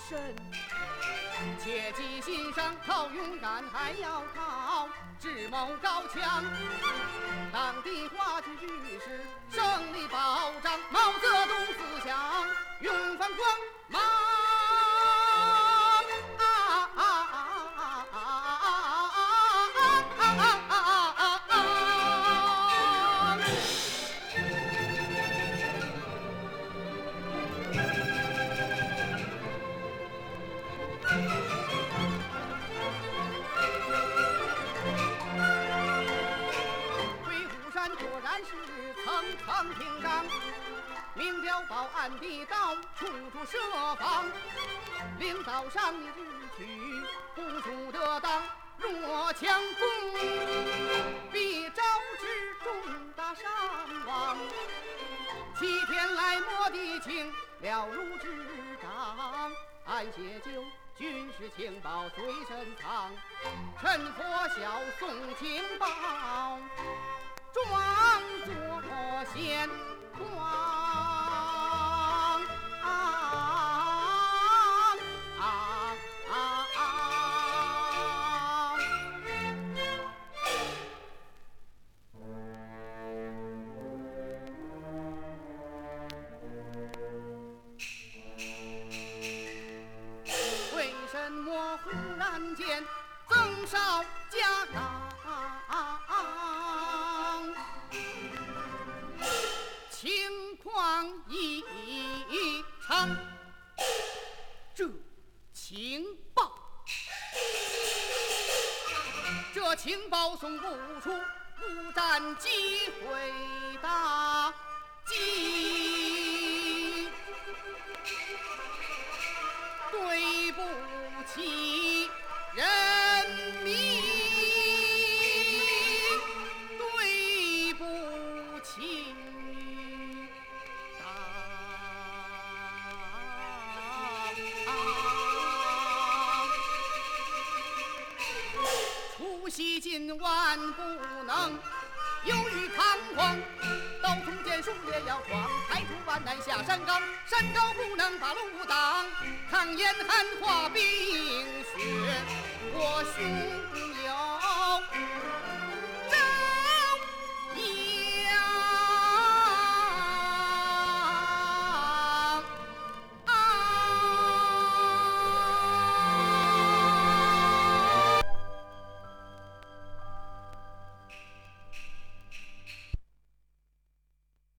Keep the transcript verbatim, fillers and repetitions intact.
身。切记心上靠勇敢，还要靠智谋高强。当地话剧局势胜利保障，毛泽东思想永放光芒。层层屏障，明标报暗地道，处处设防。领导上你日取，部署得当。若强攻，必招致重大伤亡。七天来摸地情，了如指掌。按写就军事情报随身藏，趁火小送情报。装作先狂啊啊啊啊！为什么忽然间增少加大？情况异常，这情报，这情报送不出，不占机会大忌，对不起人民。出席今晚不能犹豫彷徨，刀锋剑术也要慌，排除万难下山岗，山高不能把路挡，抗严寒化冰雪，我兄